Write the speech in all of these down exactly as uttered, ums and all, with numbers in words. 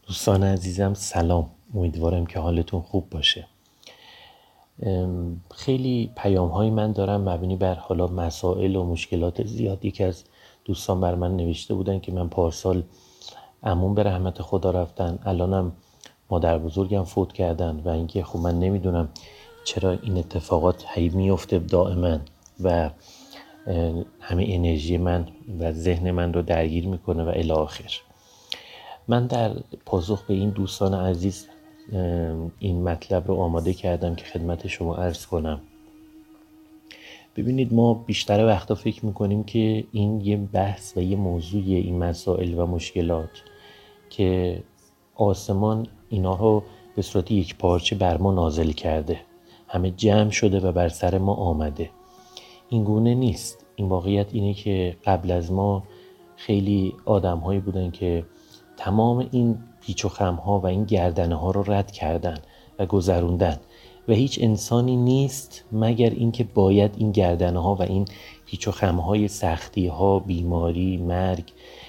دوستان عزیزم سلام، امیدوارم که حالتون خوب باشه. خیلی پیام های من دارم مبنی بر حالا مسائل و مشکلات زیاد. یکی از دوستان بر من نوشته بودن که من پارسال عموم به رحمت خدا رفتن، الانم مادر بزرگم فوت کردن و اینکه خب من نمیدونم چرا این اتفاقات هی میفته دائما و همه انرژی من و ذهن من رو درگیر میکنه و الی آخر. من در پاسخ به این دوستان عزیز این مطلب رو آماده کردم که خدمت شما عرض کنم. ببینید، ما بیشتر وقتا فکر میکنیم که این یه بحث و یه موضوع این مسائل و مشکلات که آسمان اینا رو به صورت یک پارچه بر ما نازل کرده، همه جمع شده و بر سر ما آمده. این گونه نیست. این واقعیت اینه که قبل از ما خیلی آدم هایی بودن که تمام این پیچ و خم ها و این گردنه ها رو رد کردن و گذروندن و هیچ انسانی نیست مگر اینکه باید این گردنه ها و این پیچ و خم های سختی ها، بیماری، مرگ،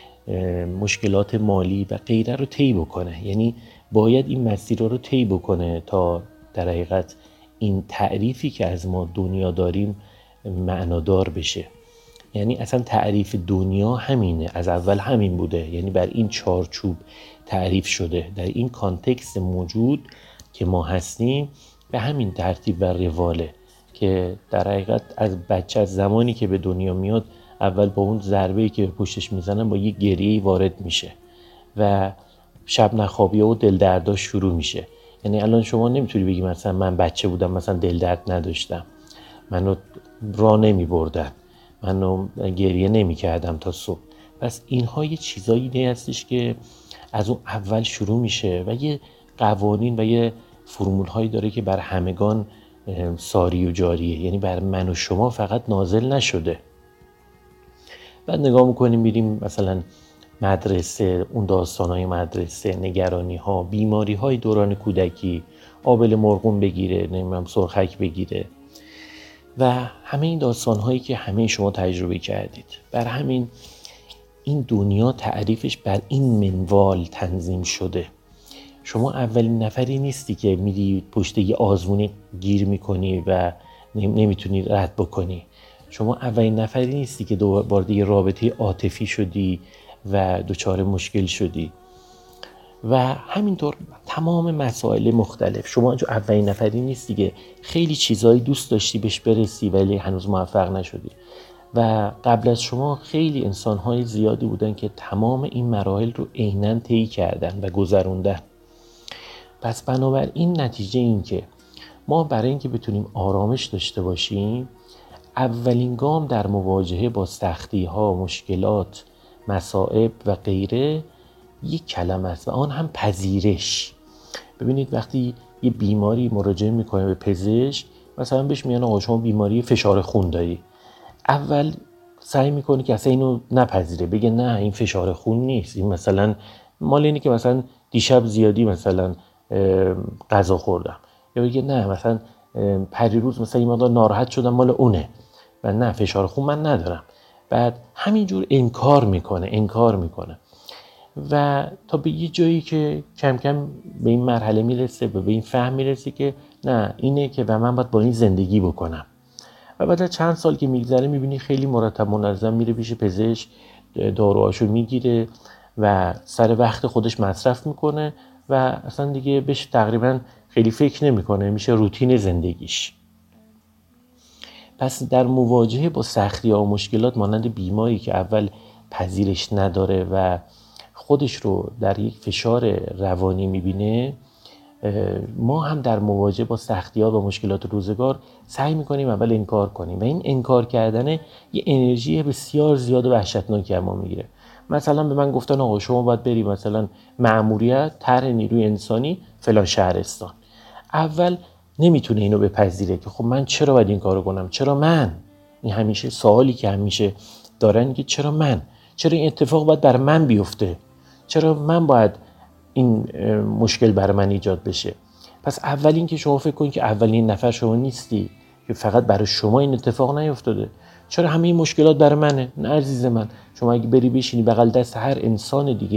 مشکلات مالی و غیره رو طی بکنه. یعنی باید این مسیر رو طی بکنه تا در حقیقت این تعریفی که از ما دنیا داریم معنادار بشه. یعنی اصلا تعریف دنیا همینه، از اول همین بوده، یعنی بر این چارچوب تعریف شده. در این کانتکست موجود که ما هستیم به همین ترتیب و رواله که در حقیقت از بچه، از زمانی که به دنیا میاد، اول با اون ضربه‌ای که پشتش میزنن با یه گریه‌ای وارد میشه و شب نخوابی و دل درداش شروع میشه. یعنی الان شما نمیتونی بگی مثلا من بچه بودم مثلا دل درد نداشتم، منو راه نمیبردن، منو گریه نمی کردم تا صبح. پس اینها یه چیزایی هستش که از اون اول شروع میشه و یه قوانین و یه فرمول هایی داره که بر همگان ساری و جاریه، یعنی بر من و شما فقط نازل نشده. بعد نگاه میکنیم میریم مثلا مدرسه، اون داستانهای مدرسه، نگرانی ها، بیماری های دوران کودکی، آبل مرغون بگیره، نمیدونم سرخک بگیره و همه این داستان هایی که همه شما تجربه کردید. بر همین این دنیا تعریفش بر این منوال تنظیم شده. شما اولین نفری نیستی که میری پشت یه آزمون گیر میکنی و نمیتونی رد بکنی. شما اولین نفری نیستی که وارد یه رابطه عاطفی شدی و دچار مشکل شدی و همینطور تمام مسائل مختلف. شما اولین نفری نیستی که خیلی چیزایی دوست داشتی بهش برسی ولی هنوز موفق نشدی و قبل از شما خیلی انسان‌های زیادی بودن که تمام این مراحل رو عیناً طی کردن و گذروندن. پس بنابراین نتیجه این که ما برای اینکه بتونیم آرامش داشته باشیم، اولین گام در مواجهه با سختی‌ها، مشکلات، مصائب و غیره یک کلمه است و آن هم پذیرش. ببینید، وقتی یه بیماری مراجعه میکنه به پزشک، مثلا بهش میگن آقا شما بیماری فشار خون داری، اول سعی میکنه که اصلا اینو نپذیره، بگه نه این فشار خون نیست، این مثلا مال اینه که مثلا دیشب زیادی مثلا غذا خوردم، یا بگه نه مثلا پریروز مثلا این مقدار ناراحت شدم مال اونه و نه فشار خون من ندارم. بعد همینجور انکار میکنه انکار میکنه و تا به یه جایی که کم کم به این مرحله میرسه و به این فهم میرسه که نه اینه که و من باید با این زندگی بکنم. و بعد از چند سال که میگذره میبینی خیلی مرتب منظم میره پیش پزشک، داروهاشو میگیره و سر وقت خودش مصرف میکنه و اصلا دیگه بهش تقریبا خیلی فکر نمیکنه، میشه روتین زندگیش. پس در مواجهه با سختی‌ها و مشکلات مانند بیماری که اول پذیرش نداره و خودش رو در یک فشار روانی میبینه، ما هم در مواجهه با سختی‌ها و مشکلات روزگار سعی میکنیم اول انکار کنیم و این انکار کردن یه انرژی بسیار زیاد و وحشتناکی ما میگیره. مثلا به من گفتن آقا شما باید بری مثلا مأموریت طرح نیروی انسانی فلان شهرستان. اول نمیتونه اینو بپذیره که خب من چرا باید این کارو کنم، چرا من؟ این همیشه سوالی که همیشه دارن که چرا من؟ چرا این اتفاق باید بر من بیفته؟ چرا من باید این مشکل برای من ایجاد بشه؟ پس اول این که شما فکر کنید که اولین نفر شما نیستی، که فقط برای شما این اتفاق نیفتاده. چرا همه این مشکلات برای منه؟ نه عزیز من، شما اگه بری بشینی بغل دست هر انسان دیگه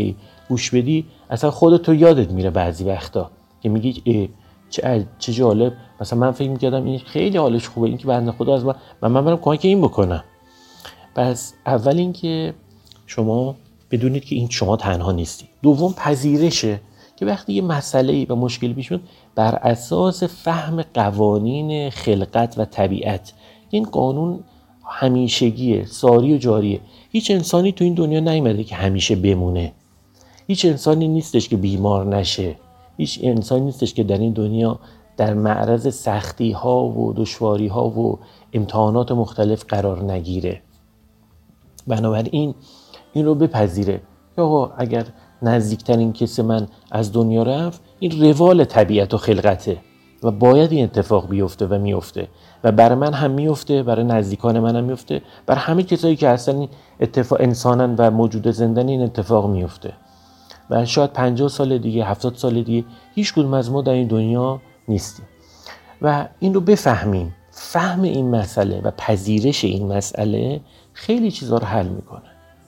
گوش بدی اصلا خودتو یادت میره بعضی وقتا که میگی اه چه چه جالب، مثلا من فکر میکردم این خیلی حالش خوبه، این که بنده خدا از من من, من برم کمک این بکنم. پس اول این که شما بدونید که این شما تنها نیستی. دوم پذیرشه که وقتی یه مسئله و مشکلی پیش میاد بر اساس فهم قوانین خلقت و طبیعت، این قانون همیشگیه، ساری و جاریه. هیچ انسانی تو این دنیا نیومده که همیشه بمونه. هیچ انسانی نیستش که بیمار نشه. هیچ انسانی نیستش که در این دنیا در معرض سختی ها و دشواری ها و امتحانات مختلف قرار نگیره. بنابراین این رو بپذیره که آقا اگر نزدیکترین کسی من از دنیا رفت، این روال طبیعت و خلقته و باید این اتفاق بیفته و میفته و برای من هم میفته، برای نزدیکان من هم میفته، برای همه کسایی که هستن این اتفاق انسانن و موجود زندن این اتفاق میفته. و شاید پنجاه سال دیگه، هفتاد سال دیگه هیچ کدوم از ما در این دنیا نیستیم. و این رو بفهمیم. فهم این مسئله و پذیرش این مسئله خیلی چیزا رو حل میکنه.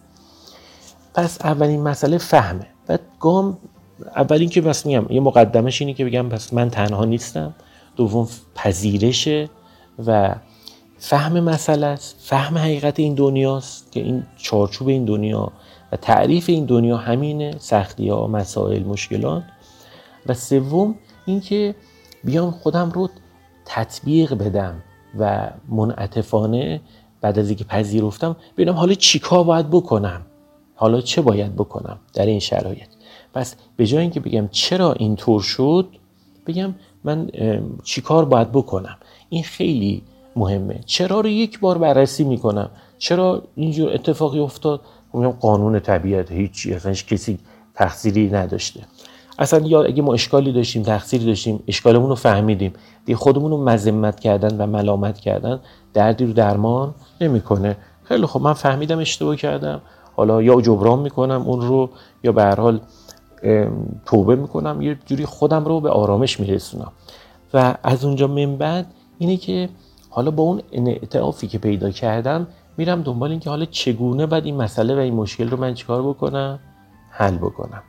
پس اولین مسئله فهمه. بعد گام اولین که بس میگم یه مقدمش اینه که بگم پس من تنها نیستم. دوم پذیرشه و فهم مسئله است، فهم حقیقت این دنیاست که این چارچوب این دنیا و تعریف این دنیا همینه، سختی‌ها، مسائل، مشکلات. و سوم این که بیام خودم رو تطبیق بدم و منعطفانه بعد از اینکه پذیرفتم ببینم حالا چی کار باید بکنم، حالا چه باید بکنم در این شرایط. پس به جای اینکه بگم چرا اینطور شد، بگم من چی کار باید بکنم. این خیلی مهمه. چرا رو یک بار بررسی میکنم، چرا اینجور اتفاقی افتاد. میگم قانون طبیعت، هیچی، اصلا هیچ کسی تقصیری نداشته. اصلا یا اگه ما اشکالی داشتیم، تقصیری داشتیم، اشکالمون رو فهمیدیم، دیگه خودمون رو مذمت کردن و ملامت کردن دردی رو درمان نمیکنه. خیلی خب من فهمیدم اشتباه کردم، حالا یا جبران میکنم اون رو یا به هر حال توبه میکنم، یه جوری خودم رو به آرامش میرسونم. و از اونجا من بعد اینه که حالا با اون انعطافی که پیدا کردم میرم دنبال این که حالا چگونه باید این مسئله و این مشکل رو من چیکار بکنم، حل بکنم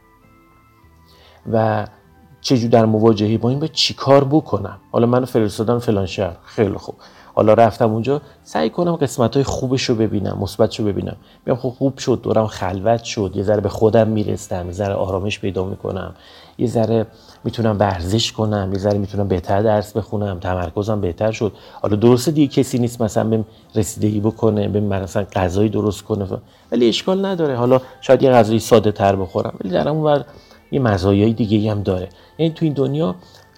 و چجور در مواجهه با این باید چیکار بکنم. حالا منو فرستادن فلان شهر، خیلی خوب، حالا رفتم اونجا سعی کنم قسمت‌های خوبش رو ببینم، مثبتش رو ببینم. میگم خب خوب شد، دورم خلوت شد، یه ذره به خودم میرسم، یه ذره آرامش پیدا میکنم، یه ذره میتونم ورزش کنم، یه ذره میتونم بهتر درس بخونم، تمرکزم بهتر شد. حالا درسته دیگه کسی نیست مثلا بهم رسیدگی بکنه، بهم مثلا غذایی درست کنه، ولی اشکال نداره، حالا شاید یه غذای ساده تر بخورم، ولی در اون یه مزایای دیگه‌ای هم داره. یعنی تو این دنیا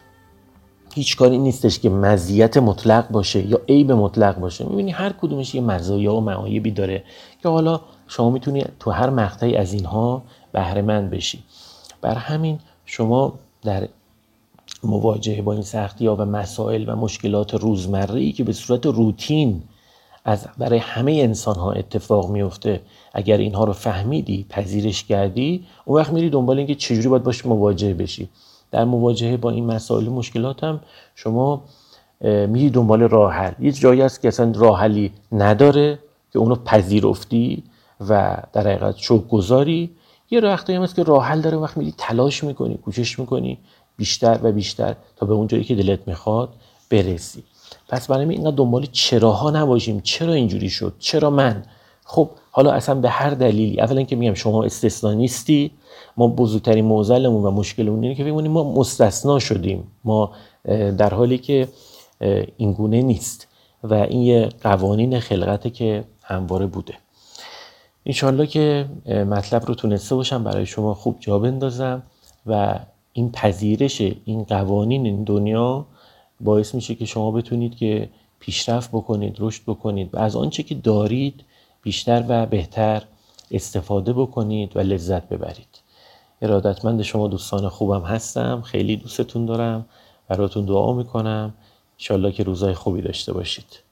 هیچ کاری نیستش که مزیت مطلق باشه یا عیب مطلق باشه. می‌بینی هر کدومش یه مزایا و معایبی داره که حالا شما میتونی تو هر مقطعی از اینها بهره مند بشی. بر همین شما در مواجهه با این سختی‌ها و مسائل و مشکلات روزمره‌ای که به صورت روتین از برای همه انسان‌ها اتفاق میفته، اگر اینها رو فهمیدی، پذیرش کردی، اون وقت میری دنبال اینکه چجوری باید باش مواجه بشی. در مواجهه با این مسائل و مشکلات هم شما میری دنبال راه حل. یه جایی هست که اصلا راه حلی نداره که اونو پذیرفتی و در حقیقت شکرگزاری. یه وقتایی هم هست که راه حل داره، وقت میری تلاش میکنی، کوشش میکنی بیشتر و بیشتر تا به اون جایی که دلت میخواد برسی. پس برای اینقدر دنبال چراها نباشیم. چرا اینجوری شد؟ چرا من؟ خب حالا اصلا به هر دلیلی، اولا که میگم شما استثنا نیستی، ما بزرگترین معضلمون و مشکلمون اینه که ببینیم ما مستثنا شدیم، ما در حالی که این گونه نیست و این یه قوانین خلقته که همواره بوده. انشالله که مطلب رو تونسته باشم برای شما خوب جا بندازم و این پذیرش این قوانین این دنیا باعث میشه که شما بتونید که پیشرفت بکنید، رشد بکنید و از آنچه که دارید بیشتر و بهتر استفاده بکنید و لذت ببرید. ارادتمند شما دوستان خوبم هستم، خیلی دوستتون دارم، براتون دعا میکنم. انشالله که روزای خوبی داشته باشید.